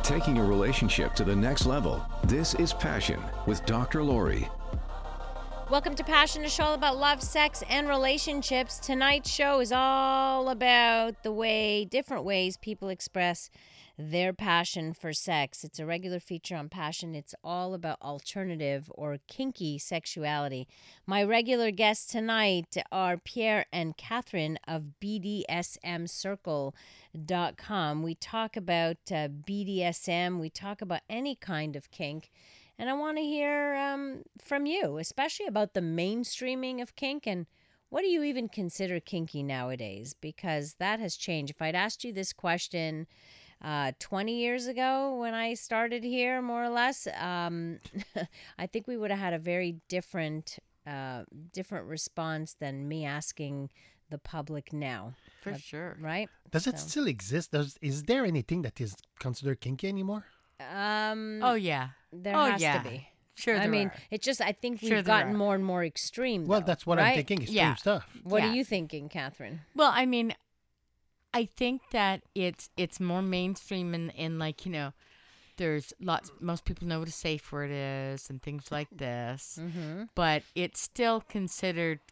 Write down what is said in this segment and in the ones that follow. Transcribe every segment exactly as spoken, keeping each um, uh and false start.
taking a relationship to the next level. This is Passion with Doctor Lori. Welcome to Passion, a show all about love, sex, and relationships. Tonight's show is all about the way, different ways people express their passion for sex. It's a regular feature on Passion. It's all about alternative or kinky sexuality. My regular guests tonight are Pierre and Catherine of B D S M circle dot com. We talk about uh, B D S M. We talk about any kind of kink. And I want to hear um, from you, especially about the mainstreaming of kink and what do you even consider kinky nowadays? Because that has changed. If I'd asked you this question uh, twenty years ago when I started here, more or less, um, I think we would have had a very different, uh, different response than me asking the public now. For But- sure. Right? Does it So- still exist? Does is there anything that is considered kinky anymore? Um, Oh, yeah. there oh, has yeah. to be. Sure I there mean, are. it just, I think Sure we've there gotten are. more and more extreme. Well, though, that's what right? I'm thinking. Extreme Yeah. stuff. What Yeah. are you thinking, Catherine? Well, I mean, I think that it's it's more mainstream in, in like, you know, there's lots, most people know what a safe word is and things like this, Mm-hmm. but it's still considered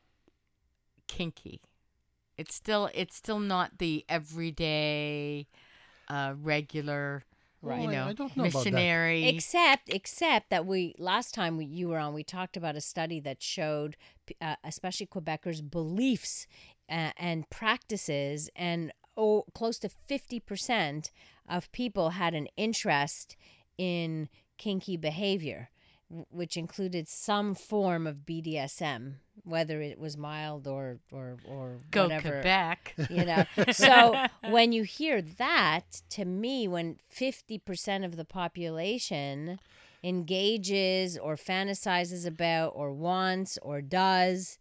kinky. It's still, it's still not the everyday, uh, regular, Right. you Oh, I- know, I don't know about that. missionary. Except, except that we last time we, you were on, we talked about a study that showed, uh, especially Quebecers' beliefs uh, and practices, and oh, close to fifty percent of people had an interest in kinky behavior, w- which included some form of B D S M, whether it was mild or or or Go whatever. Quebec. You know, so when you hear that, to me, when fifty percent of the population engages or fantasizes about or wants or does,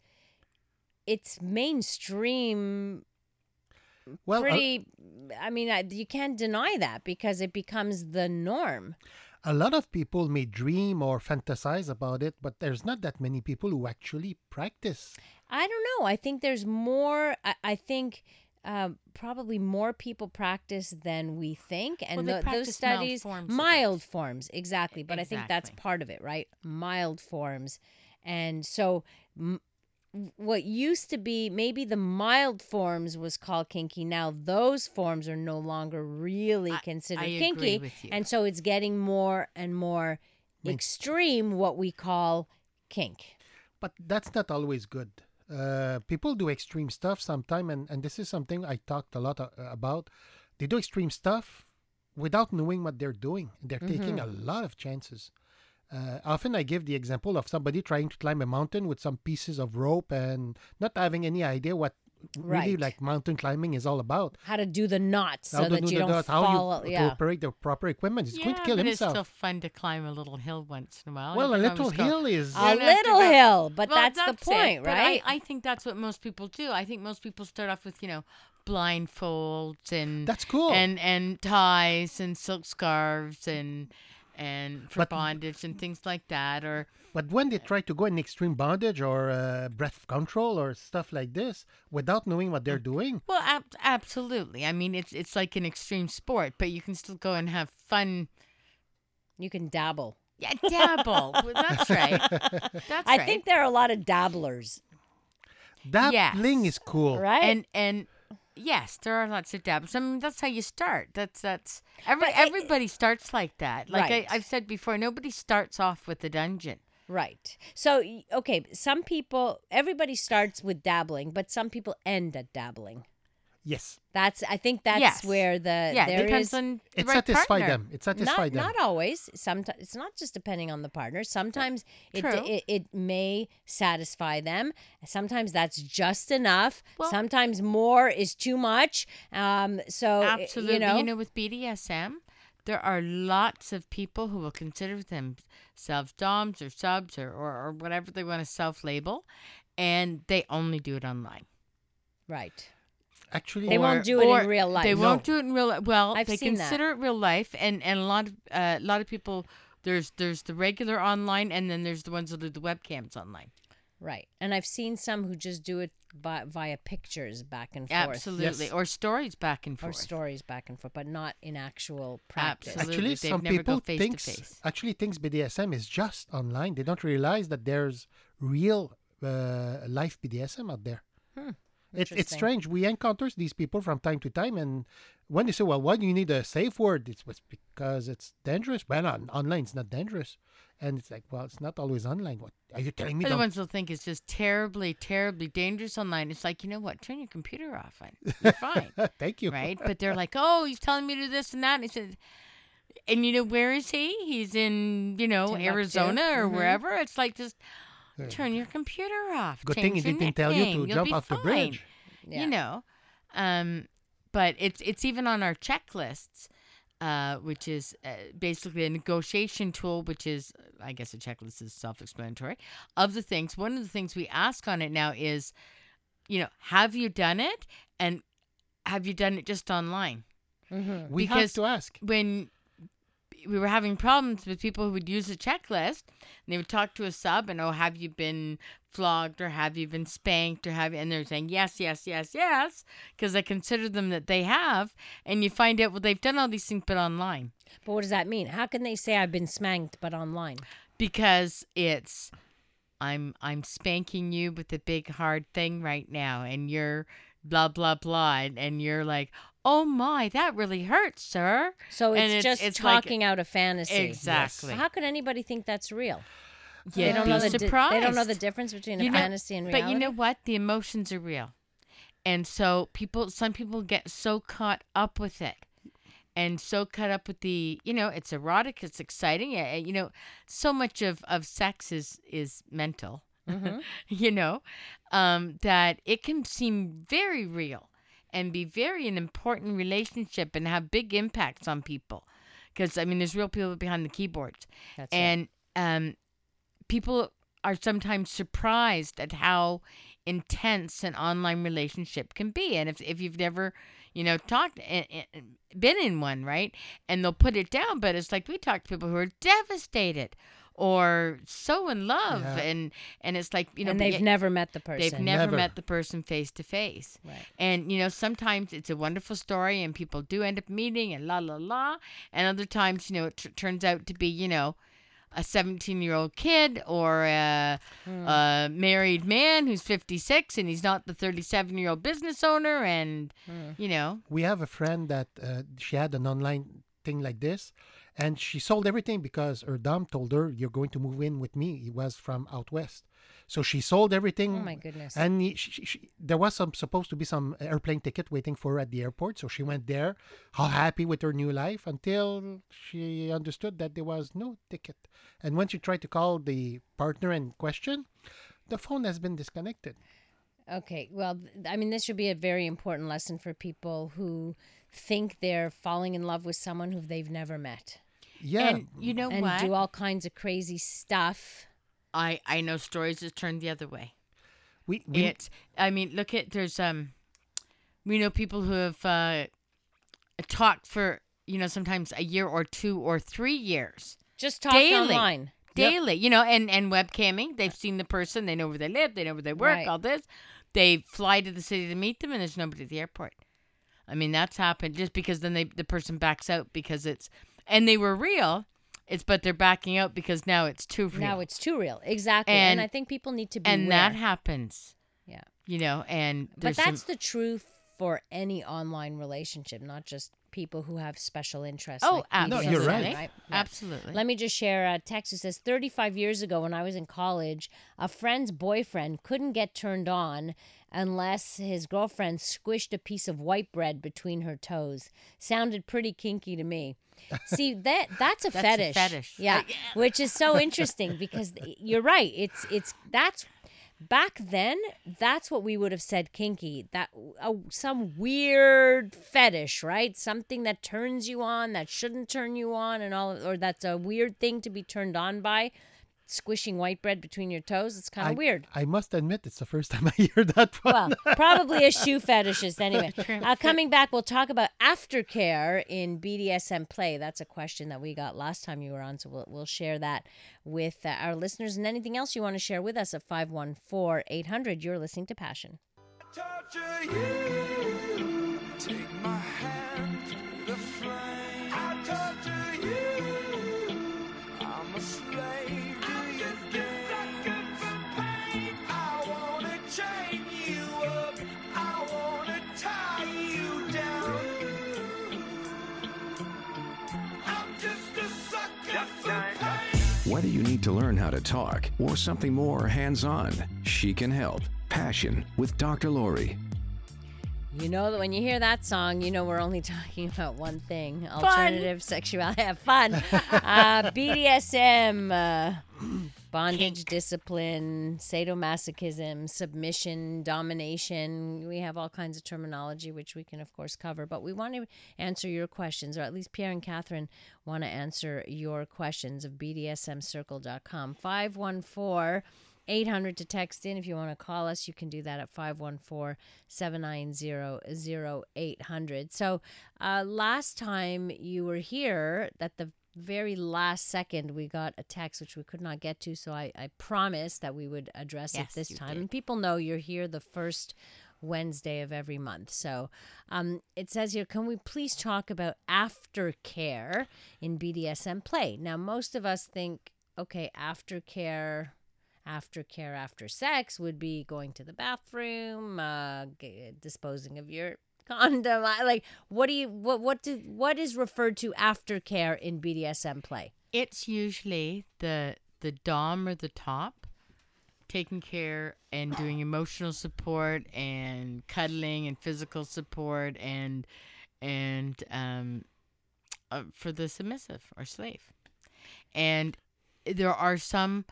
it's mainstream Well, a- pretty. I mean, I, you can't deny that because it becomes the norm. a lot of people may dream or fantasize about it, but there's not that many people who actually practice. I don't know. I think there's more. I, I think um, probably more people practice than we think, and Well, they tho- practice those mild studies, forms of it. mild forms, exactly. But I think that's Exactly. part of it, right? Mild forms, and so. M- what used to be maybe the mild forms was called kinky. Now those forms are no longer really I- considered I agree kinky, with you. and so it's getting more and more Main- extreme. What we call kink. But that's not always good. Uh, people do extreme stuff sometime, and, and this is something I talked a lot uh, about. They do extreme stuff without knowing what they're doing. They're taking a lot of chances. Uh, often I give the example of somebody trying to climb a mountain with some pieces of rope and not having any idea what really Right. like mountain climbing is all about. How to do the knots How so to that do you the don't dot, fall. how you yeah. to operate the proper equipment. He's going to Yeah, kill but himself. it's still fun to climb a little hill once in a while. Well, You a can little always go- hill is. A You don't have to little go- hill, but Well, that's, the it, point, but right? I, I think that's what most people do. I think most people start off with, you know, blindfolds and That's cool. and and ties and silk scarves and and for But- bondage and things like that. Or But when they try to go in extreme bondage or uh, breath control or stuff like this without knowing what they're doing, well, ab- absolutely. I mean, it's it's like an extreme sport, but you can still go and have fun. You can dabble. Yeah, dabble. Well, that's right. That's I right. think there are a lot of dabblers, dabbling Yes. is cool. right? And and yes, there are lots of dabs. I mean, that's how you start. That's that's every But it- everybody starts like that. Like Right. I, I've said before, nobody starts off with a dungeon. Right. So, y- okay, some people, everybody starts with dabbling, but some people end at dabbling. Yes. That's, I think that's Yes. where the, Yeah, there it depends is, on the It right satisfies partner. them. It satisfies not, them. not always. Sometimes it's not just depending on the partner. Sometimes it, True. it it may satisfy them. Sometimes that's just enough. Well- Sometimes more is too much. Um, so i- Absolutely. you know, with B D S M, there are lots of people who will consider themselves doms or subs or, or, or whatever they want to self-label, and they only do it online. right. Actually, They won't Or- do it or in real life. They No. won't do it in real life. Well, I've they seen that. consider it real life, and, and a lot of uh, a lot of people. There's there's the regular online, and then there's the ones that do the webcams online. Right. And I've seen some who just do it by, via pictures back and forth. Absolutely. Yes. Or stories back and Or forth. stories back and forth, but not in actual practice. Absolutely. Actually, They've some never people go face to thinks face. actually thinks B D S M is just online. They don't realize that there's real uh, life B D S M out there. Hmm. It's it's Interesting. strange. We encounter these people from time to time, and when they say, "Well, why do you need a safe word?" It's, it's because it's dangerous. Well, on, online it's not dangerous, and it's like, well, it's not always online. What are you telling me? Other Don't ones will think it's just terribly, terribly dangerous online. It's like, you know what? Turn your computer off. And you're fine. thank you. Right? But they're like, oh, he's telling me to do this and that. And he said, and you know, where is he? He's in, you know, Timbuktu. Arizona or Mhm. wherever. It's like, just turn your computer off. Good Change thing he your didn't tell you nickname. to You'll jump be off the fine. bridge. Yeah. You know, um, but it's it's even on our checklists, uh, which is uh, basically a negotiation tool, which is, I guess a checklist is self-explanatory, of the things. One of the things we ask on it now is, you know, have you done it? And have you done it just online? Mm-hmm. We Because have to ask. When we were having problems with people who would use a checklist, and they would talk to a sub and, oh, have you been flogged or have you been spanked or have you, and they're saying yes, yes, yes, yes, because I consider them that they have, and you find out, well, they've done all these things but online, But what does that mean? How can they say I've been spanked but online? because it's I'm I'm spanking you with a big hard thing right now, and you're blah blah blah, and, and you're like, oh my, that really hurts, sir. So it's, And it's- just it's like- talking out a fantasy. Exactly. So how could anybody think that's real? You'd they don't be know the di- surprised. they don't know the difference between a You know- fantasy and reality. But you know what? The emotions are real. And so people, some people get so caught up with it and so caught up with the, you know, it's erotic, it's exciting. uh, You know, so much of, of sex is, is mental, Mhm. you know, um, that it can seem very real and be very an important relationship and have big impacts on people. Because, I mean, there's real people behind the keyboards. That's it. And um, people are sometimes surprised at how intense an online relationship can be. And if, if you've never, you know, talked, eh, eh, been in one, right? And they'll put it down, but it's like we talk to people who are devastated or so in love. Yeah. And, and it's like, you know, and but they've yet never met the person. they've never, Never. met the person face to face. Right. And, you know, sometimes it's a wonderful story and people do end up meeting and la, la, la. And other times, you know, it t- turns out to be, you know, a seventeen-year-old kid or a, Hmm. a married man who's fifty-six and he's not the thirty-seven-year-old business owner. And, Hmm. you know, We have a friend that uh, she had an online thing like this, and she sold everything because her dom told her, "You're going to move in with me." He was from out west, so she sold everything. Oh my goodness. And he, she, she, there was some supposed to be some airplane ticket waiting for her at the airport, so she went there, all happy with her new life, until she understood that there was no ticket. And when she tried to call the partner in question, the phone has been disconnected. Okay, well, th- I mean, this should be a very important lesson for people who think they're falling in love with someone who they've never met Yeah, and you know and what? do all kinds of crazy stuff. I, I know stories that turn the other way. we, we It's, I mean, look at, there's, um, we know people who have uh, talked for, you know, sometimes a year or two or three years. Just talk Daily. online. Yep. Daily, you know, and, and webcamming. They've seen the person. They know where they live. They know where they work, Right. all this. They fly to the city to meet them, and there's nobody at the airport. I mean, that's happened just because then they the person backs out because it's, and they were real. It's, but they're backing out because now it's too real. Now it's too real. Exactly. And, And- I think people need to be and that happens, Yeah. you know, and But there's that's some, the truth for any online relationship, not just people who have special interests. oh, like absolutely. No, you're right. Yeah. Absolutely. Let me just share a text. It says thirty-five years ago when I was in college, a friend's boyfriend couldn't get turned on unless his girlfriend squished a piece of white bread between her toes. Sounded pretty kinky to me. See, that that's a That's a fetish. fetish. Yeah, which is so interesting because you're right. It's it's that's back then, that's what we would have said kinky. That uh, some weird fetish, right? Something that turns you on that shouldn't turn you on, and all, or that's a weird thing to be turned on by. squishing white bread between your toes. It's kind I, of weird. I must admit, it's the first time I hear that one. Well, probably a shoe fetishist anyway. Uh, coming back, we'll talk about aftercare in B D S M play. That's a question that we got last time you were on, so we'll, we'll share that with uh, our listeners. And anything else you want to share with us at five one four, eight hundred. You're listening to Passion. Torture you. Take my hand through the flame. I torture you. I'm a slave to your game. I wanna chain you up. I wanna tie you down. I'm just a sucker for pain. Whether you need to learn how to talk or something more hands-on, she can help. Passion with Doctor Lori. You know that when you hear that song, you know we're only talking about one thing: alternative sexuality. Have fun. Uh, B D S M, uh, bondage, discipline, sadomasochism, submission, domination. We have all kinds of terminology, which we can, of course, cover. But we want to answer your questions, or at least Pierre and Catherine want to answer your questions of B D S M circle dot com. five one four eight hundred to text in. If you want to call us, you can do that at five one four, seven nine zero, zero eight hundred. So uh, last time you were here, at the very last second, we got a text which we could not get to, so I, I promised that we would address Yes, it this you time. did. And people know you're here the first Wednesday of every month. So um, it says here, can we please talk about aftercare in B D S M play? Now, most of us think, okay, aftercare... Aftercare after sex would be going to the bathroom, uh, g- disposing of your condom. I- Like, what do you what what do what is referred to aftercare in B D S M play? It's usually the the dom or the top taking care and doing emotional support and cuddling and physical support and and um uh, for the submissive or slave. And there are some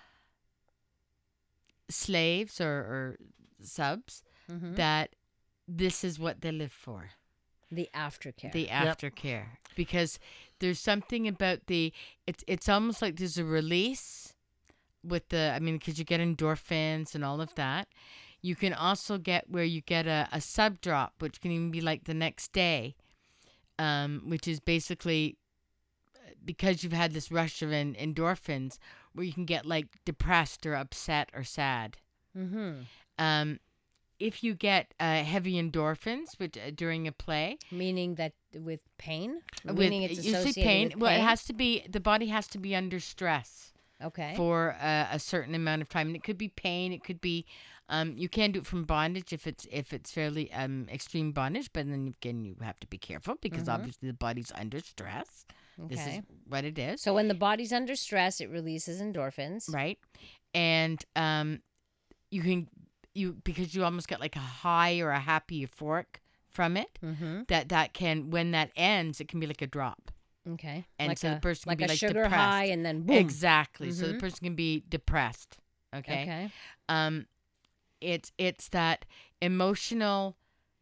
slaves or, or subs Mm-hmm. that this is what they live for. The aftercare. The aftercare, because there's something about the it's it's almost like there's a release with the I mean because you get endorphins and all of that. You can also get where you get a, a sub drop, which can even be like the next day, um, which is basically because you've had this rush of en- endorphins where you can get like depressed or upset or sad. Mm-hmm. Um, if you get uh, heavy endorphins which, uh, during a play, Meaning that with pain? with Meaning it's usually associated pain, with well, it pain? has to be the body has to be under stress Okay. for uh, a certain amount of time, and it could be pain. It could be um, you can do it from bondage if it's if it's fairly um, extreme bondage, but then again you have to be careful because Mhm. obviously the body's under stress. This is Okay. what it is. So when the body's under stress, it releases endorphins. Right. And um, you can, you because you almost get like a high or a happy euphoric from it, Mm-hmm. that that can, when that ends, it can be like a drop. Okay. And like so a, the person can like be a like sugar depressed. high and then boom. Exactly. So the Mhm. person can be depressed. Okay. Okay. Um, it's, it's that emotional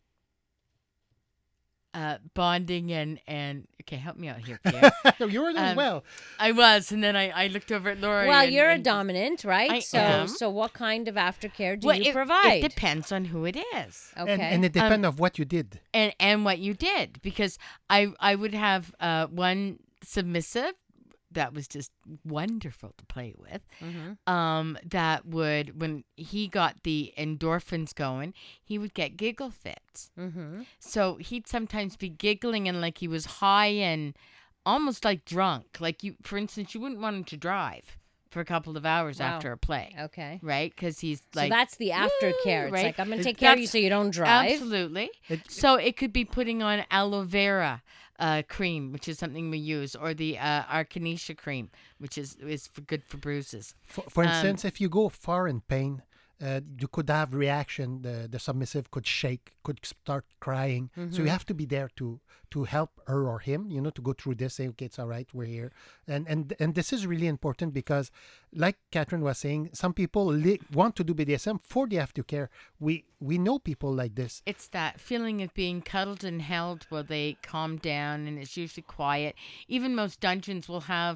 uh, bonding and, and, okay, help me out here, Pierre. You were as Um, well. I was, and then I, I looked over at Laura. Well, and, you're a and- dominant, right? I so, am. so what kind of aftercare do Well, you it, provide? It depends on who it is. Okay. And, and it depends of what you did. and and what you did, because I I would have uh one submissive that was just wonderful to play with, Mhm. um that would, when he got the endorphins going, he would get giggle fits. Mm-hmm. So he'd sometimes be giggling and like he was high and almost like drunk, like you for instance you wouldn't want him to drive for a couple of hours Wow. after a play, Okay. right? Because he's So like, that's the aftercare. It's right? like, I'm going It- to take care of you that's- so you don't drive. Absolutely. It- So it could be putting on aloe vera uh, cream, which is something we use, or the uh, Arcanesia cream, which is is for good for bruises. For, for Um, instance, if you go far in pain, uh, you could have reaction. The the submissive could shake, could start crying. So Mm-hmm. you have to be there to to help her or him. You know, to go through this. Say, okay, it's all right. We're here. And and and this is really important because, like Catherine was saying, some people li- want to do B D S M for the aftercare. We we know people like this. It's that feeling of being cuddled and held while they calm down, and it's usually quiet. Even most dungeons will have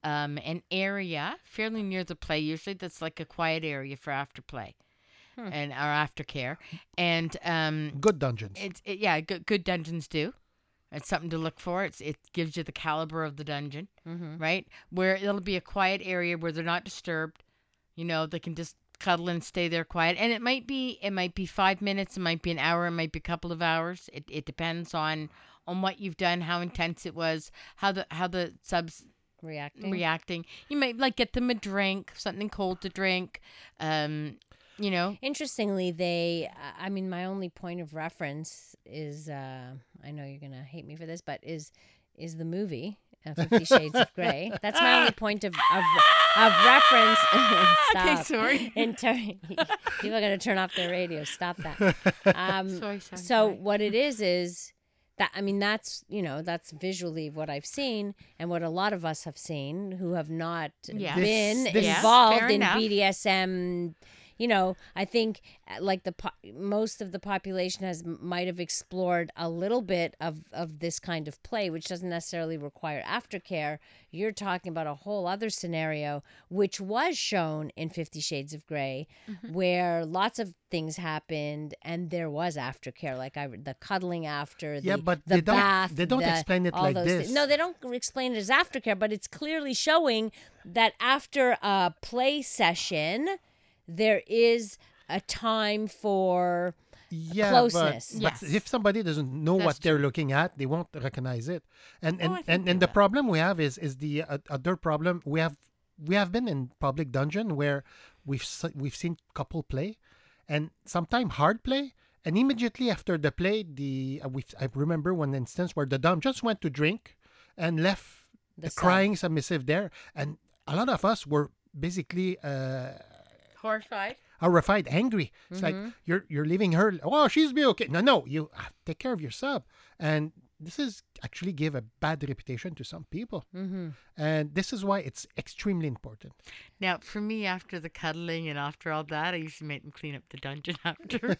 um, an area fairly near the play, usually that's like a quiet area for after play and our aftercare. And um, Good dungeons. it's it, yeah, good, good dungeons do. It's something to look for. It's it gives you the caliber of the dungeon, right? Where it'll be a quiet area where they're not disturbed. You know, they can just cuddle and stay there quiet. And it might be it might be five minutes, it might be an hour, it might be a couple of hours. It it depends on on what you've done, how intense it was, how the how the subs Reacting. reacting. You might like get them a drink, something cold to drink. Um, you know, Interestingly, they, I mean, my only point of reference is, uh, I know you're going to hate me for this, but is is the movie, uh, Fifty Shades of Grey. That's my only point of, of, of reference. Stop. Okay, sorry. In ter- People are going to turn off their radio. Stop that. Um, Sorry, sorry, so sorry. what it is is that, I mean, that's, you know, that's visually what I've seen and what a lot of us have seen who have not Yeah. been This- this- Yeah, involved fair in enough. B D S M. You know, I think uh, like the po- most of the population has might have explored a little bit of, of this kind of play, which doesn't necessarily require aftercare. You're talking about a whole other scenario, which was shown in Fifty Shades of Grey, Mm-hmm. where lots of things happened and there was aftercare, like I the cuddling after, the, Yeah, but the they don't- bath, they don't the- explain it all like those this. thi- No, they don't explain it as aftercare, but it's clearly showing that after a play session, there is a time for yeah, closeness. But, but Yes. if somebody doesn't know That's what they're looking at, they won't recognize it. And and, I think and, they and the will. problem we have is is the uh, other problem we have. We have been in public dungeon where we've se- we've seen couple play, and sometimes hard play, and immediately after the play, the uh, we I remember one instance where the dom just went to drink, and left The the, sub. crying submissive there, and a lot of us were basically. Uh, horrified. horrified, angry. It's like you're you're leaving her. Oh, she's be okay. No, no, you uh, take care of your sub. And this is actually give a bad reputation to some people. Mm-hmm. And this is why it's extremely important. Now, for me, after the cuddling and after all that, I usually make them clean up the dungeon after.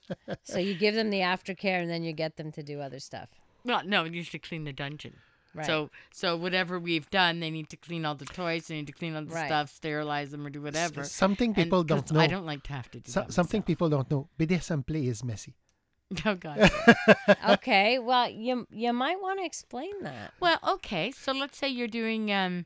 So you give them the aftercare and then you get them to do other stuff. Well, no, usually clean the dungeon. Right. So, so whatever we've done, they need to clean all the toys. They need to clean all the Right. stuff, sterilize them, or do whatever. S- something And- people 'cause don't know. I don't like to have to do So- that. something myself. people don't know. B D S M play is messy. Oh God. Okay, well, you you might want to explain that. Well, okay. So let's say you're doing um,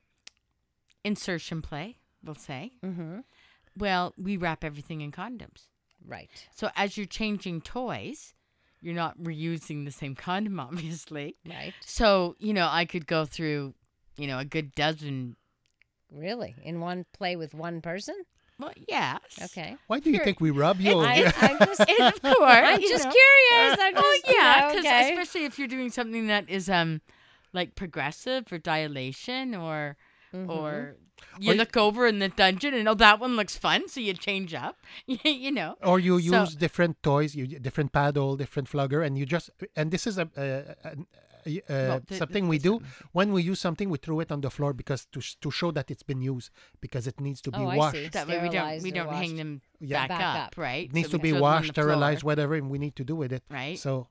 insertion play. We'll say. Mm-hmm. Well, we wrap everything in condoms. Right. So as you're changing toys, you're not reusing the same condom, obviously. Right. So you know, I could go through, you know, a good dozen. Really? In one play with one person? Well, yes. Okay. Why do you Sure. think we rub you? I, I'm just, And of course, I'm you just know. curious. I'm Oh just, you yeah, know, because okay. especially if you're doing something that is um, like progressive or dilation or Mm-hmm. or you Or y- look over in the dungeon and oh that one looks fun, so you change up. you know. Or you So- use different toys, you different paddle, different flogger, and you just and this is a, a, a, a, a Well, th- something th- we there's do something. when we use something. We throw it on the floor because to sh- to show that it's been used because it needs to be Oh, I washed. see. That way we don't Sterilized we or don't hang washed. them Yeah. back, Back up, up. right? It needs So to we be throw them on washed, the floor, sterilized, whatever we need to do with it. Right. So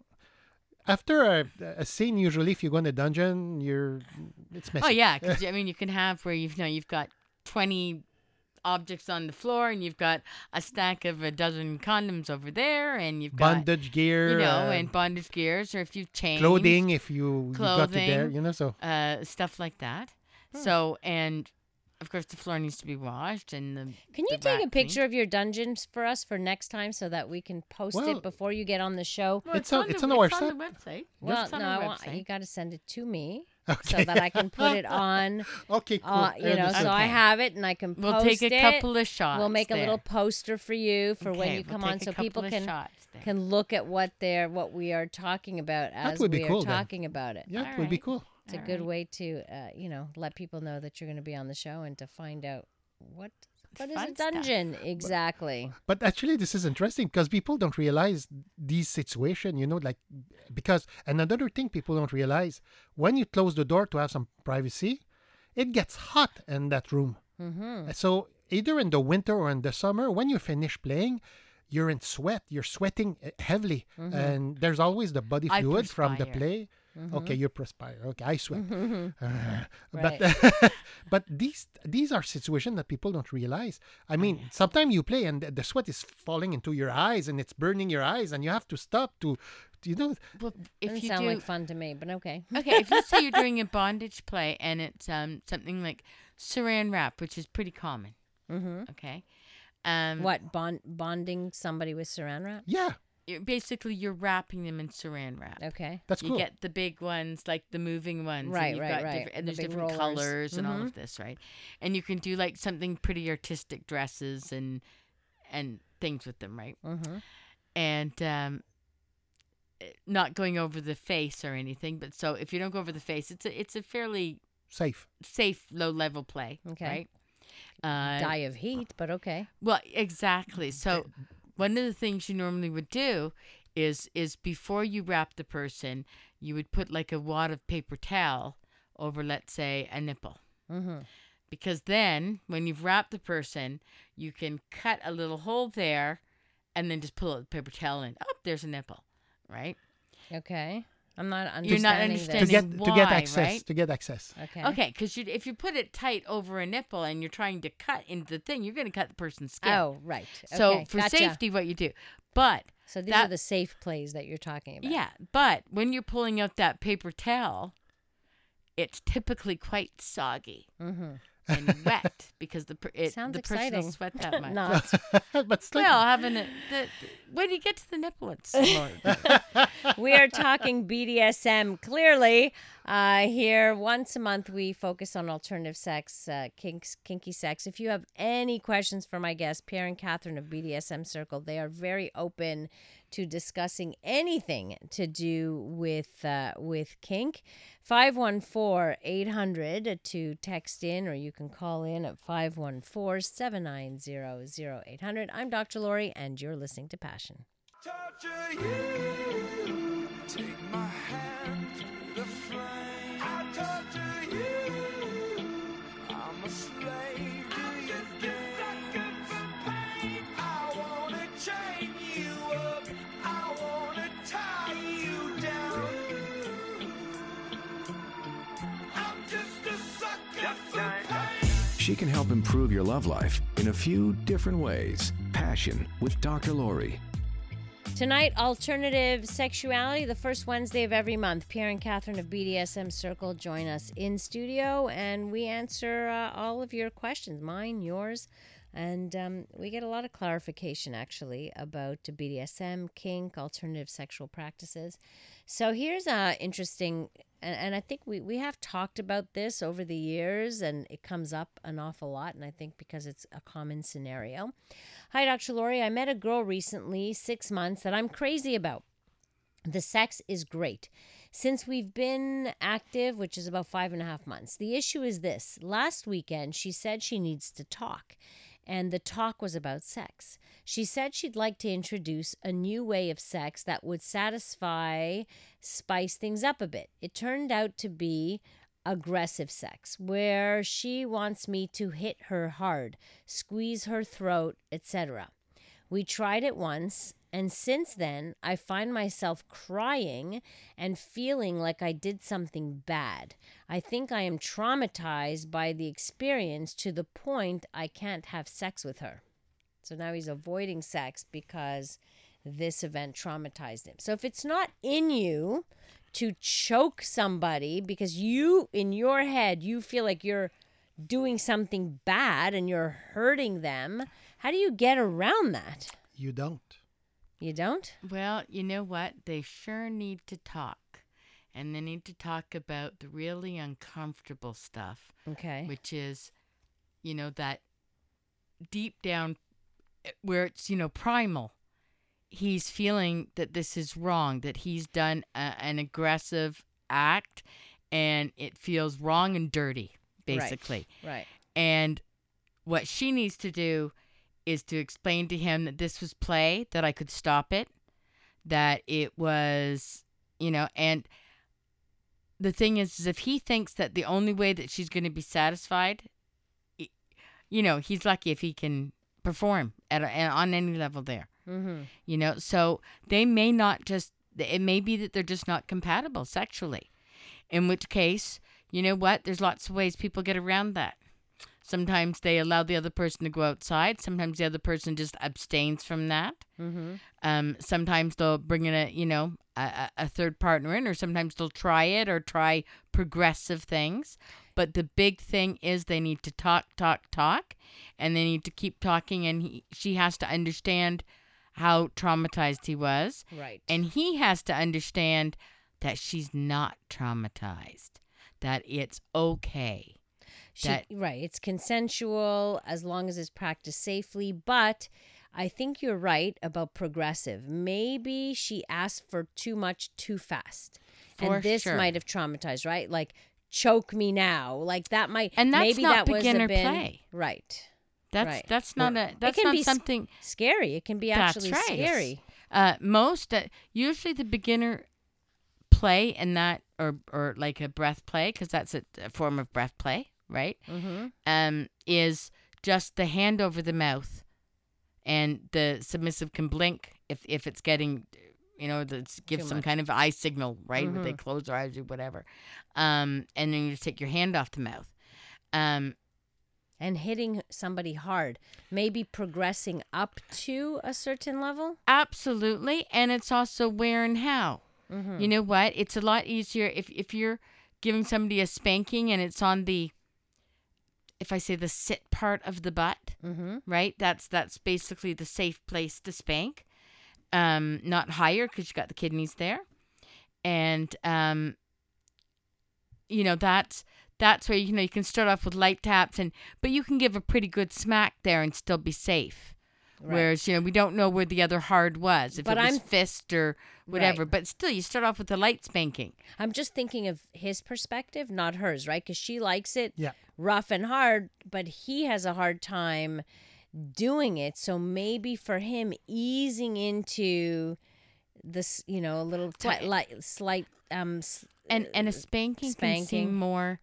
after a, a scene, usually if you go in a dungeon, you're it's messy. Oh yeah, because I mean you can have where you've you know you've got twenty objects on the floor and you've got a stack of a dozen condoms over there and you've got Bondage gear, you know uh, and bondage gears or if you've changed clothing if you, you got it there, Clothing. you know. So uh, stuff like that. So and of course the floor needs to be washed and the Can you the take a rack picture cleaned. of your dungeons for us for next time so that we can post Well- it before you get on the show? Well, It's on- the- it's on our it's on the website. Well, It's on no, our I want, website. you got to send it to me okay. so that I can put it on. okay, cool. Uh, I you know, so understand. I Okay. have it and I can We'll post take a it. couple of shots. We'll make a little there. poster for you for when Okay, you we'll come on, take a so people couple of can shots there. can look at what they're what we are talking about as would be we are cool then. talking about it. Yeah, it All would be right. cool. It's a All good right. way to, uh, you know, let people know that you're going to be on the show and to find out what what is a Fun stuff. dungeon exactly. But actually, this is interesting because people don't realize these situation. You know, like because another thing people don't realize when you close the door to have some privacy, it gets hot in that room. Mm-hmm. So either in the winter or in the summer, when you finish playing, you're in sweat. You're sweating uh, heavily, and there's always the body I fluid from the perspire. play. Okay, you perspire. Okay, I sweat. Uh, Right. But but these these are situations that people don't realize. I mean, sometimes you play and the, the sweat is falling into your eyes and it's burning your eyes, and you have to stop to, to you know. Well, if Doesn't you sound do, like fun to me, but okay. okay, if you say you're doing a bondage play and it's um something like saran wrap, which is pretty common. Mm-hmm. Okay. Um, What bond bonding somebody with saran wrap? Yeah, You're, basically, you're wrapping them in saran wrap. Okay. that's You cool. get the big ones, like the moving ones. and Right, you've right, got right. different- and The there's big different rollers. colors and all Mhm. of this, right? And you can do like something pretty artistic dresses and and things with them, right? Mm-hmm. And um, eh, not going over the face or anything, but so if you don't go over the face, it's a it's a fairly Safe. safe low level play, Okay. right? Uh, Die of heat, but okay. Well, exactly. So one of the things you normally would do is is before you wrap the person, you would put like a wad of paper towel over, let's say, a nipple. Mm-hmm. Because then when you've wrapped the person, you can cut a little hole there and then just pull out the paper towel and oh, there's a nipple, right? Okay. I'm not understanding You're not To understanding this. get to get why, access. right? To get access. Okay. Okay, because if you put it tight over a nipple and you're trying to cut into the thing, you're going to cut the person's skin. Oh, right. So Okay, for gotcha. safety, what you do. But So these that- are the safe plays that you're talking about. yeah, but when you're pulling out that paper towel, it's typically quite soggy Mm-hmm. and wet because the per- it, Sounds the person exciting. will sweat that much. Not. But it's like, Well, having it, the, when you get to the nipple, it's more. We are talking B D S M. Clearly, uh, here once a month we focus on alternative sex, uh, kinks, kinky sex. If you have any questions for my guests, Pierre and Catherine of B D S M Circle, they are very open to discussing anything to do with uh, with kink. five one four, eight hundred to text in, or you can call in at five one four, seven nine zero, zero eight hundred. I'm Doctor Lori, and you're listening to Passion. Torture you. Take my hand through the flame. I torture you. I'm a slave to your games. I wanna chain you up. I wanna tie you down. I'm just a sucker for pain. She can help improve your love life in a few different ways. Passion with Doctor Lori. Tonight, alternative sexuality, the first Wednesday of every month. Pierre and Catherine of B D S M Circle join us in studio, and we answer uh, all of your questions, mine, yours, and um, we get a lot of clarification, actually, about B D S M, kink, alternative sexual practices. So here's uh, interesting, and, and I think we, we have talked about this over the years, and it comes up an awful lot, and I think because it's a common scenario. Hi, Doctor Lori. I met a girl recently, six months, that I'm crazy about. The sex is great. Since we've been active, which is about five and a half months, the issue is this. Last weekend, she said she needs to talk, and the talk was about sex. She said she'd like to introduce a new way of sex that would satisfy, spice things up a bit. It turned out to be aggressive sex, where she wants me to hit her hard, squeeze her throat, et cetera. We tried it once, and since then, I find myself crying and feeling like I did something bad. I think I am traumatized by the experience to the point I can't have sex with her. So now he's avoiding sex because this event traumatized him. So if it's not in you to choke somebody because you, in your head, you feel like you're doing something bad and you're hurting them, how do you get around that? you don't. You don't? Well, you know what? They sure need to talk. And they need to talk about the really uncomfortable stuff, Okay. which is, you know, that deep down eh, where it's, you know, primal. He's feeling that this is wrong, that he's done a, an aggressive act and it feels wrong and dirty, basically. Right. And what she needs to do is to explain to him that this was play, that I could stop it, that it was, you know, and the thing is, is if he thinks that the only way that she's going to be satisfied, y- you know, he's lucky if he can perform at a, on any level there. Mm-hmm. You know, so they may not just Th- It may be that they're just not compatible sexually. In which case, you know what? There's lots of ways people get around that. Sometimes they allow the other person to go outside. Sometimes the other person just abstains from that. Mm-hmm. Um, sometimes they'll bring in a, you know, a, a a third partner in, or sometimes they'll try it or try progressive things. But the big thing is they need to talk, talk, talk, and they need to keep talking. And he, she has to understand how traumatized he was, Right. and he has to understand that she's not traumatized, that it's okay. She, that- right. It's consensual as long as it's practiced safely. But I think you're right about progressive. Maybe she asked for too much too fast. For and this sure. might have traumatized, right? Like, choke me now. Like, that might. And that's maybe not that was beginner a been, play. Right. That's Right. that's not a that's can not be s- something. Scary. It can be That's actually right. scary. Uh, most uh, usually the beginner play in that, or or like a breath play, because that's a, a form of breath play, right? Mm-hmm. Um, is just the hand over the mouth, and the submissive can blink if if it's getting, you know, the, give Too some much. kind of eye signal, right, where they Mhm. close their eyes or whatever, um, and then you just take your hand off the mouth. Um, And hitting somebody hard. Maybe progressing up to a certain level. Absolutely, and it's also where and how. Mm-hmm. You know what? It's a lot easier if if you're giving somebody a spanking and it's on the, if I say the sit part of the butt, Mm-hmm. right? That's that's basically the safe place to spank. Um, not higher because you got the kidneys there, and um, you know that's that's where you know you can start off with light taps, and but you can give a pretty good smack there and still be safe. Right. Whereas, you know, we don't know where the other hard was, if But it was I'm- fist or whatever. Right. But still, you start off with the light spanking. I'm just thinking of his perspective, not hers, right? Because she likes it Yeah. rough and hard, but he has a hard time doing it. So maybe for him, easing into this, you know, a little Well, ti- light, slight, um, s- And and a spanking, can spanking. seem more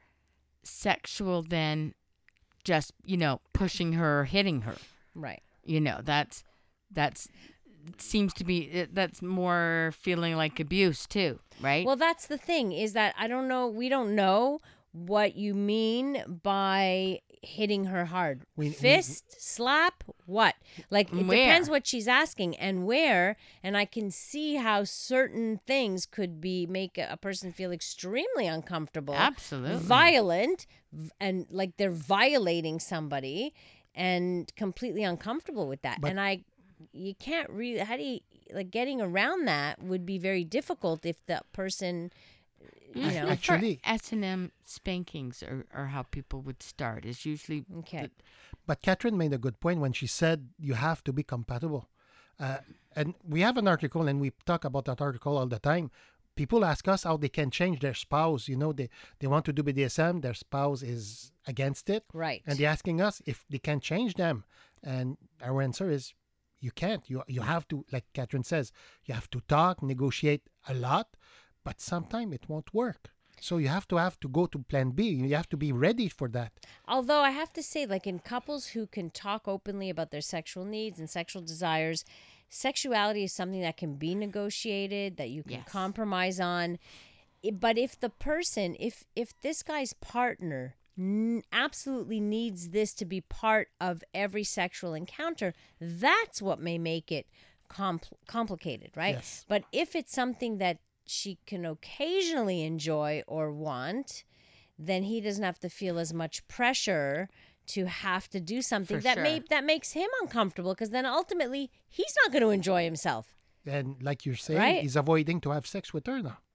sexual than just, you know, pushing her or hitting her. right. You know, that's, that's, seems to be, that's more feeling like abuse too, right? Well, that's the thing is that I don't know. We don't know what you mean by hitting her hard. We- we- Fist, slap, what? Like, it Where? depends what she's asking and where. And I can see how certain things could be make a, a person feel extremely uncomfortable, Absolutely. violent, v- and like they're violating somebody, and completely uncomfortable with that. But- and I, you can't really. How do you like getting around that? Would be very difficult if the person. You Usually know. Actually- for S and M spankings are, are how people would start. Is usually Okay. the- But Catherine made a good point when she said you have to be compatible. Uh, and we have an article, and we talk about that article all the time. People ask us how they can change their spouse. You know, they, they want to do B D S M, their spouse is against it. Right. And they're asking us if they can change them. And our answer is you can't. You, you have to, like Catherine says, you have to talk, negotiate a lot, but sometimes it won't work. So you have to have to go to plan B. You have to be ready for that. Although I have to say, like in couples who can talk openly about their sexual needs and sexual desires, sexuality is something that can be negotiated, that you can Yes. compromise on. I- But if the person, if if this guy's partner n- absolutely needs this to be part of every sexual encounter, that's what may make it compl- complicated, right? Yes. But if it's something that she can occasionally enjoy or want, then he doesn't have to feel as much pressure to have to do something For that may sure. that makes him uncomfortable, because then ultimately he's not going to enjoy himself. And like you're saying, Right. he's avoiding to have sex with her now.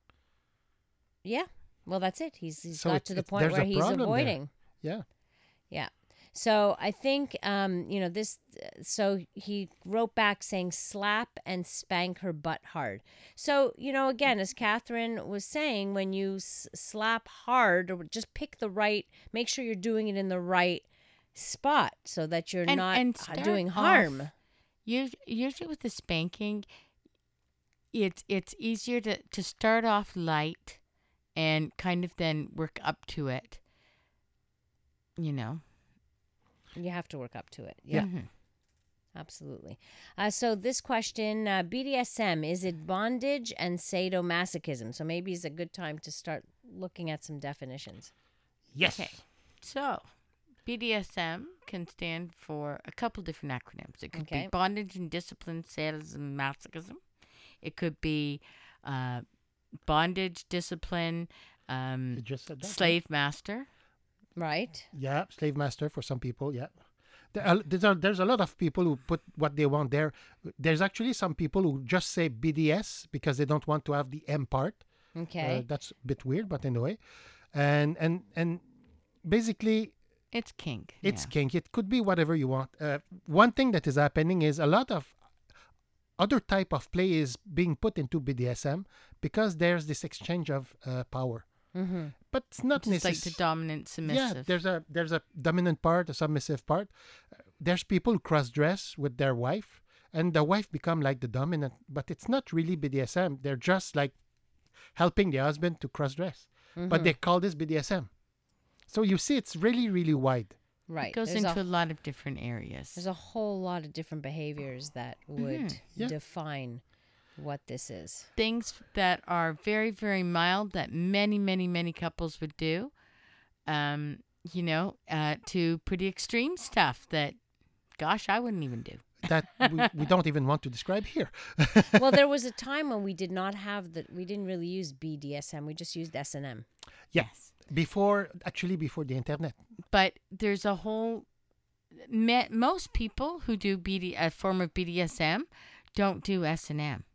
Yeah. Well, that's it. He's he's So got it's- to the it's- point there's where a he's problem there. avoiding. Yeah. Yeah. So I think, um, you know, this, so he wrote back saying slap and spank her butt hard. So, you know, again, as Catherine was saying, when you s- slap hard, or just pick the right, make sure you're doing it in the right spot so that you're And- not and uh, start doing off- harm. Us- usually with the spanking, it's it's easier to, to start off light and kind of then work up to it. You know. You have to work up to it. Yeah. Yeah. Mhm. Absolutely. Uh, so this question, uh, B D S M, is it bondage and sadomasochism? So maybe it's a good time to start looking at some definitions. Yes. Okay. So, B D S M can stand for a couple different acronyms. It could Okay. be bondage and discipline, sadism, masochism. It could be uh, bondage, discipline, um, You just said that. right? slave master. Right? Yeah, slave master for some people. Yeah, there are, there's, a, there's a lot of people who put what they want there. There's actually some people who just say B D S because they don't want to have the M part. Okay. Uh, that's a bit weird, but anyway, and and and basically It's kink. it's yeah. kink. It could be whatever you want. Uh, one thing that is happening is a lot of other type of play is being put into B D S M because there's this exchange of uh, power. Mm-hmm. But it's not Just like necessary. the dominant submissive. Yeah, there's a there's a dominant part, a submissive part. Uh, There's people who cross dress with their wife, and the wife become like the dominant. But it's not really B D S M. They're just like helping the husband to cross dress. But they call this B D S M. So you see, it's really really wide. Right. It goes There's into a, a lot of different areas. there's a whole lot of different behaviors that would Yeah. define what this is. Things that are very, very mild that many, many, many couples would do. Um, you know, uh, to pretty extreme stuff that, gosh, I wouldn't even do. That we, we don't even want to describe here. Well, there was a time when we did not have the, we didn't really use B D S M. We just used S and M. Yeah. Yes. Before, actually, before the internet. But there's a whole, me, most people who do B D, a form of B D S M don't do S and M.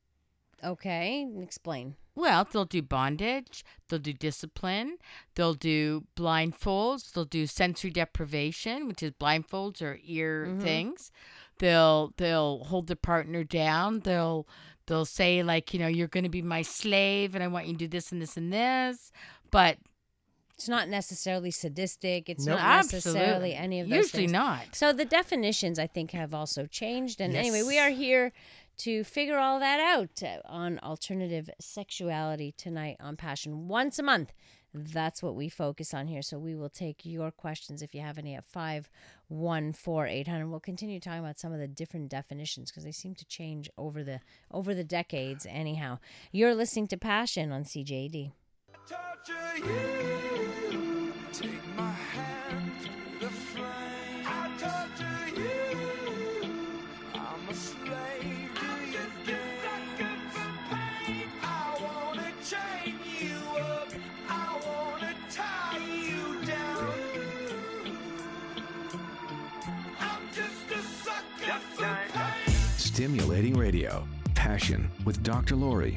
Okay. Explain. Well, they'll do bondage, they'll do discipline, they'll do blindfolds, they'll do sensory deprivation, which is blindfolds or ear things. They'll they'll hold their partner down. They'll they'll say like, you know, you're going to be my slave and I want you to do this and this and this. But It's not necessarily sadistic. It's Nope. not necessarily absolutely any of those usually things. not. So the definitions, I think, have also changed. And anyway, we Yes. are here to figure all that out uh, on alternative sexuality tonight on Passion once a month. That's what we focus on here. So we will take your questions if you have any at five one four eight hundred. We'll continue talking about some of the different definitions because they seem to change over the over the decades. Anyhow, you're listening to Passion on C J D. Torture you. Take my hand through the flame. I torture you. I'm a slave to your game. I wanna chain you up. I wanna tie you down. I'm just a sucker for pain. Stimulating radio. Passion with Doctor Lori.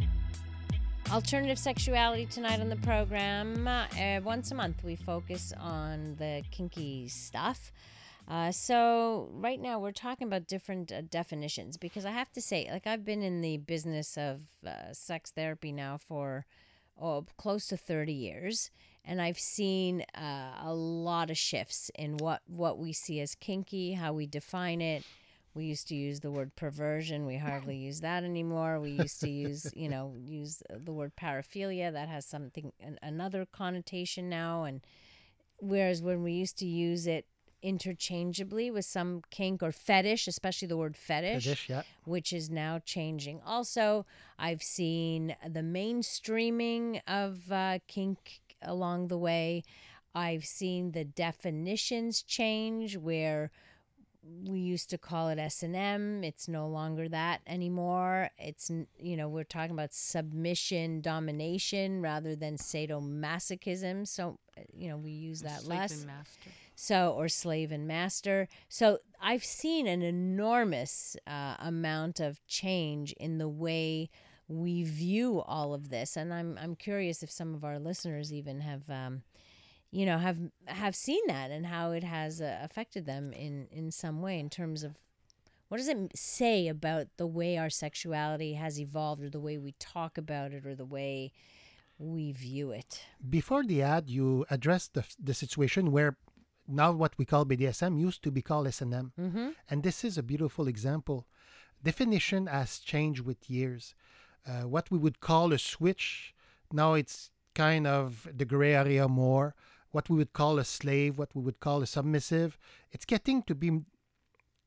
Alternative sexuality tonight on the program. Uh, once a month, we focus on the kinky stuff. Uh, so right now, we're talking about different uh, definitions because I have to say, like, I've been in the business of uh, sex therapy now for oh, close to thirty years, and I've seen uh, a lot of shifts in what what we see as kinky, how we define it. We used to use the word perversion. We hardly use that anymore. We used to use, you know, use the word paraphilia. That has something, an, another connotation now. And whereas when we used to use it interchangeably with some kink or fetish, especially the word fetish, Fetish, yeah. which is now changing. Also, I've seen the mainstreaming of uh, kink along the way. I've seen the definitions change where we used to call it S and M. It's no longer that anymore. It's, you know, we're talking about submission, domination rather than sadomasochism. So, uh, you know, we use that Slave less. and master. So, or slave and master. So I've seen an enormous uh, amount of change in the way we view all of this. And I'm, I'm curious if some of our listeners even have, um, you know, have have seen that and how it has uh, affected them in, in some way in terms of what does it say about the way our sexuality has evolved or the way we talk about it or the way we view it. Before the ad, you addressed the, the situation where now what we call B D S M used to be called S and M. Mm-hmm. And this is a beautiful example. Definition has changed with years. Uh, what we would call a switch, now it's kind of the gray area more. What we would call a slave, what we would call a submissive, it's getting to be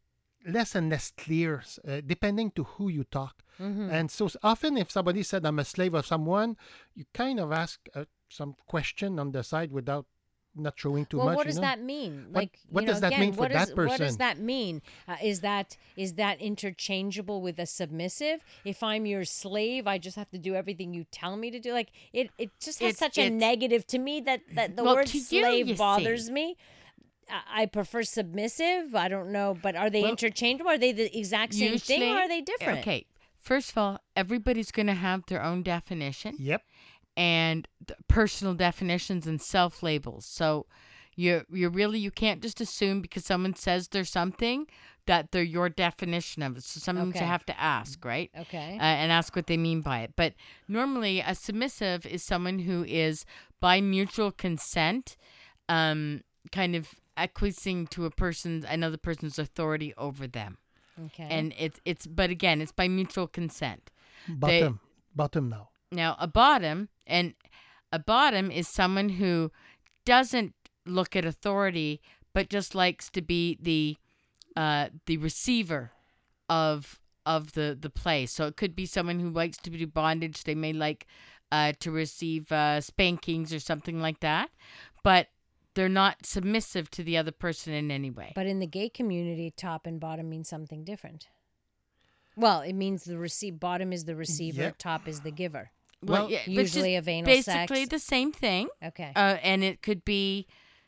less and less clear, uh, depending to who you talk. Mm-hmm. And so s- often, if somebody said, I'm a slave of someone, you kind of ask uh, some question on the side without not showing too well, much. what you does know? that mean? What- Like, what you know, does that again, mean for what that does- What does person? that mean? Uh, is that is that interchangeable with a submissive? If I'm your slave, I just have to do everything you tell me to do. Like, it, it just has It's- such a it's- negative to me that that the Well, word to you, slave you bothers see. me. I I prefer submissive. I don't know, but are they Well, interchangeable? Are they the exact same thing, or are they different? Okay. First of all, everybody's going to have their own definition Yep. and th- personal definitions and self labels. So you you really you can't just assume because someone says there's something that they're your definition of it. So sometimes Okay. you have to ask, right? Okay. Uh, and ask what they mean by it. But normally, a submissive is someone who is by mutual consent, um, kind of acquiescing to a person's another person's authority over them. Okay. And it's it's but again, it's by mutual consent. Bottom. Bottom now. Now, a bottom and a bottom is someone who doesn't look at authority, but just likes to be the uh, the receiver of of the the play. So it could be someone who likes to do bondage. They may like uh, to receive uh, spankings or something like that, but they're not submissive to the other person in any way. But in the gay community, top and bottom means something different. Well, it means the receive bottom is the receiver, Yep. top is the giver. well, well, yeah, but just Usually of anal basically sex. the same thing. Okay. Uh, and it could be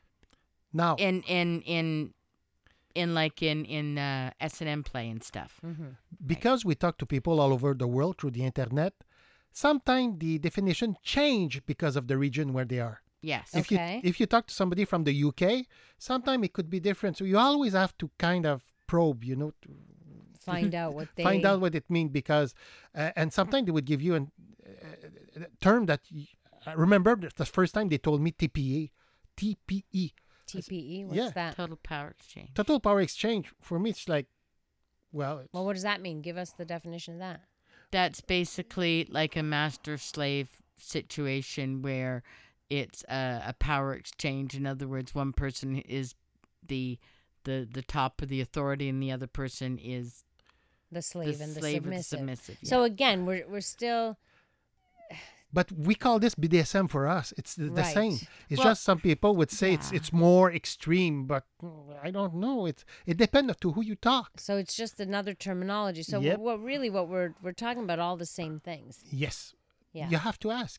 Now, in in in in like in in uh, S and M play and stuff. Mm-hmm. because we talk to people all over the world through the internet, sometimes the definition change because of the region where they are. Yes. If Okay. you if you talk to somebody from the U K, sometimes it could be different. So you always have to kind of probe, you know, to Find out what they find out what it means because, uh, and sometimes they would give you an, uh, a term that y- I remember the the first time they told me T P E, T P E, T P E. What's Yeah. that? Total power exchange. total power exchange. For me, it's like, well, it's, Well, what does that mean? Give us the definition of that. That's basically like a master slave situation where it's a, a power exchange. In other words, one person is the the the top of the authority, and the other person is The slave the and the slave or the submissive. submissive. So again, we're we're still but we call this B D S M for us. It's the, the Right. same. It's Well, just some people would say it's yeah. it's more extreme, but mm, I don't know. It's it depends to who you talk. so it's just another terminology. So Yep. what really what we're we're talking about all the same things. Yes, Yeah. you have to ask.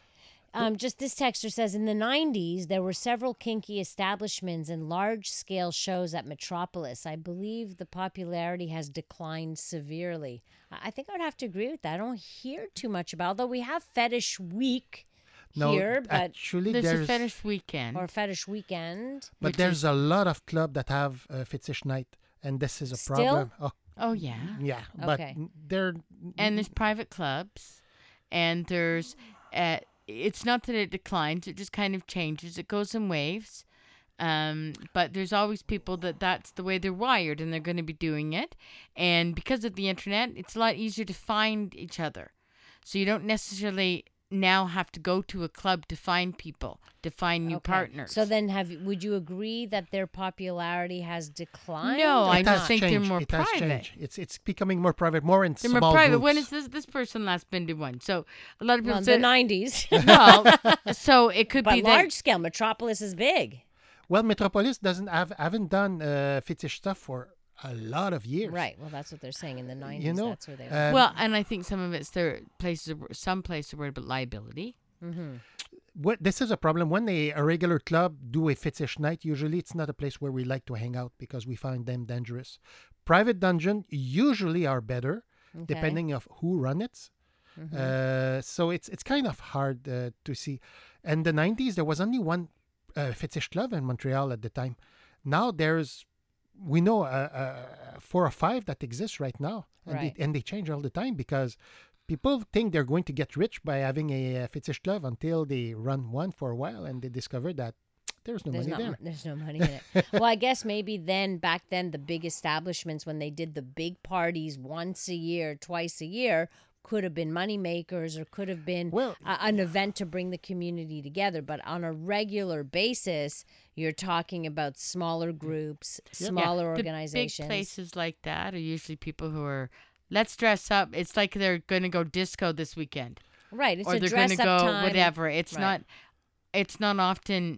Um, just this texter says in the nineties, there were several kinky establishments and large scale shows at Metropolis. I believe the popularity has declined severely. I I think I would have to agree with that. I don't hear too much about, although we have Fetish Week No, here, but actually, there's, there's, a fetish weekend. or Fetish Weekend. but which there's is- a lot of club that have uh, fetish night, and this is a Still? problem. Oh, oh yeah. yeah, but Okay. n- they're And there's private clubs, and there's uh, it's not that it declines; it just kind of changes. It goes in waves. Um, but there's always people that that's the way they're wired, and they're going to be doing it. And because of the internet, it's a lot easier to find each other. So you don't necessarily now have to go to a club to find people, to find new Okay. partners. So then, have would you agree that their popularity has declined? No, or I it just has think they're changed. more it has private. changed. It's it's becoming more private, more in they're small more private. groups. When is this this person last been to one? So a lot of people Well, say the nineties. well, so it could But be large that scale, Metropolis is big. Well, Metropolis doesn't have haven't done uh, fetish stuff for a lot of years. Right. Well, that's what they're saying in the nineties. You know, that's where they were. uh, well, and I think some of it's their places. Are, some places are worried about liability. Mm-hmm. what this is a problem when a, a regular club do a fetish night. Usually, it's not a place where we like to hang out because we find them dangerous. Private dungeon usually are better, Okay. depending of who run it. Mhm. Uh, so it's it's kind of hard uh, to see. In the nineties, there was only one uh, fetish club in Montreal at the time. Now there's, we know, uh, uh, four or five that exist right now, and, Right. they, and they change all the time because people think they're going to get rich by having a, uh fetish club until they run one for a while and they discover that there's no There's, money not, there. mo- there's no money in it. Well, I guess maybe then, back then, the big establishments, when they did the big parties once a year, twice a year, could have been money makers or could have been Well, a, an event to bring the community together. But on a regular basis, you're talking about smaller groups, smaller The organizations. big places like that are usually people who are, let's dress up. It's like they're going to go disco this weekend. Right. It's or a they're going dress to up go time. whatever. It's Right. not it's not often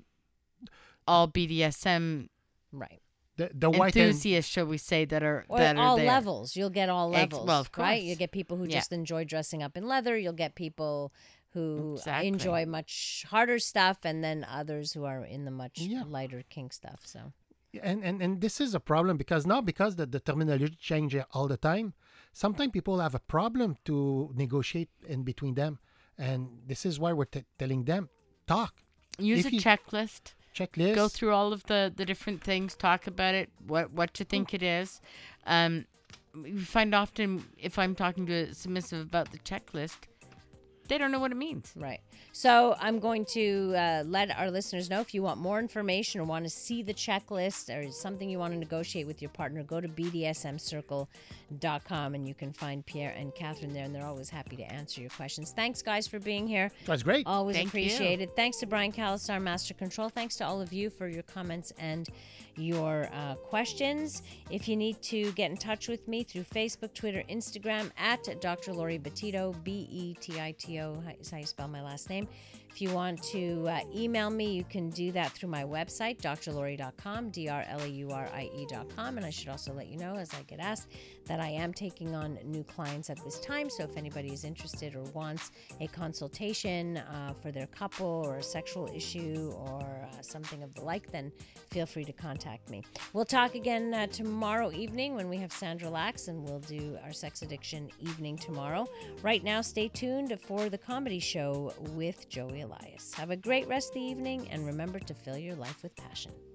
all B D S M Right. the, the white and enthusiasts, shall we say, that are Or that are all there. levels. You'll get all Ex- levels. well, of Right? course. You get people who Yeah. just enjoy dressing up in leather. You'll get people who Exactly. enjoy much harder stuff, and then others who are in the much Yeah. lighter kink stuff. So and, and and this is a problem because now because the, the terminology change all the time, sometimes people have a problem to negotiate in between them, and this is why we're t- telling them talk, Use If a you- checklist. checklist. Go through all of the, the different things, talk about it, what what you think it is. Um, we find often if I'm talking to a submissive about the checklist, they don't know what it means. right. So I'm going to uh, let our listeners know if you want more information or want to see the checklist or something you want to negotiate with your partner, go to b d s m circle dot com and you can find Pierre and Catherine there, and they're always happy to answer your questions. Thanks, guys, for being here. That's great. Always Thank you. appreciated. Thanks to Brian Calisar, Master Control. Thanks to all of you for your comments and your uh, questions. If you need to get in touch with me through Facebook, Twitter, Instagram, at Doctor Lori Betito, B E T I T O, is how you spell my last name. If you want to uh, email me, you can do that through my website, d r laurie dot com, D R L A U R I E dot com. And I should also let you know, as I get asked, that I am taking on new clients at this time. So if anybody is interested or wants a consultation uh, for their couple or a sexual issue or uh, something of the like, then feel free to contact me. We'll talk again uh, tomorrow evening when we have Sandra Lax, and we'll do our sex addiction evening tomorrow. Right now, stay tuned for the comedy show with Joey Elias. Have a great rest of the evening, and remember to fill your life with passion.